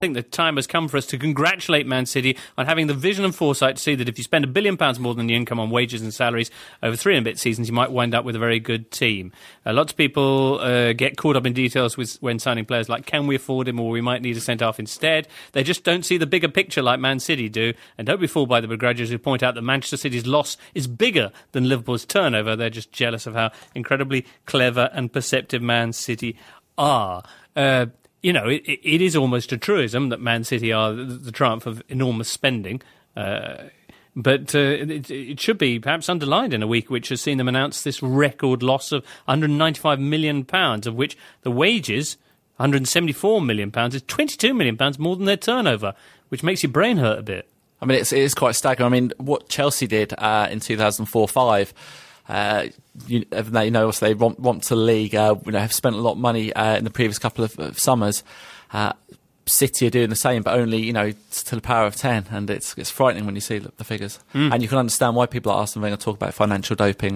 I think the time has come for us to congratulate Man City on having the vision and foresight to see that if you spend £1 billion more than the income on wages and salaries over 3 and a bit seasons, you might wind up with a very good team. Lots of people get caught up in details when signing players like, can we afford him, or we might need a centre-half instead. They just don't see the bigger picture like Man City do, and don't be fooled by the begrudgers who point out that Manchester City's loss is bigger than Liverpool's turnover. They're just jealous of how incredibly clever and perceptive Man City are. It is almost a truism that Man City are the triumph of enormous spending, but it should be perhaps underlined in a week which has seen them announce this record loss of £195 million, of which the wages, £174 million, is £22 million more than their turnover, which makes your brain hurt a bit. I mean, it is quite staggering. I mean, what Chelsea did in 2004-05... obviously they romped to the league, have spent a lot of money in the previous couple of summers. City are doing the same, but only, to the power of 10, and it's frightening when you see the figures. And you can understand why people like Arsene Wenger talk about financial doping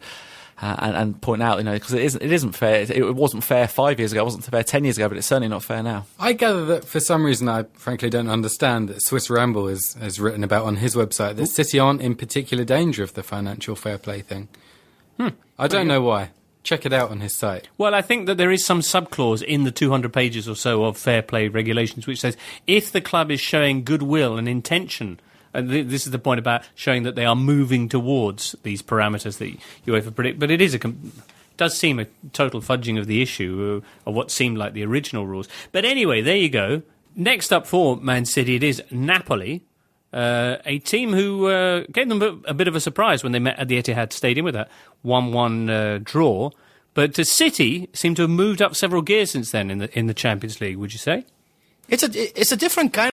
and point out, because it isn't fair. It wasn't fair 5 years ago, it wasn't fair 10 years ago, but it's certainly not fair now. I gather that for some reason I frankly don't understand that Swiss Ramble has written about on his website that City aren't in particular danger of the financial fair play thing. I don't know why. Check it out on his site. Well, I think that there is some subclause in the 200 pages or so of fair play regulations which says if the club is showing goodwill and intention, and this is the point about showing that they are moving towards these parameters that UEFA predict, but it does seem a total fudging of the issue of what seemed like the original rules. But anyway, there you go. Next up for Man City, it is Napoli. A team who gave them a bit of a surprise when they met at the Etihad Stadium with that 1-1 draw. But City seem to have moved up several gears since then in the Champions League, would you say? It's a different kind